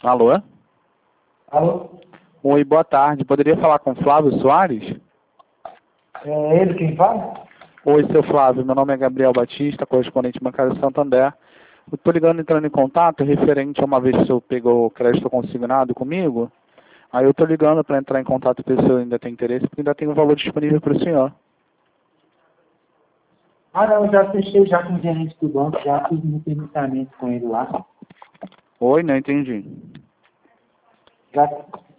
Alô? Alô? Oi, boa tarde. Poderia falar com Flávio Soares? É ele quem fala? Oi, seu Flávio. Meu nome é Gabriel Batista, correspondente bancário Santander. Eu estou ligando, entrando em contato, referente a uma vez que o senhor pegou crédito consignado comigo. Aí eu estou ligando para entrar em contato para ver se o senhor ainda tem interesse, porque ainda tem um valor disponível para o senhor. Ah, não, eu já fechei já com o gerente do banco, já fiz um financiamento com ele lá. Oi, não entendi. Já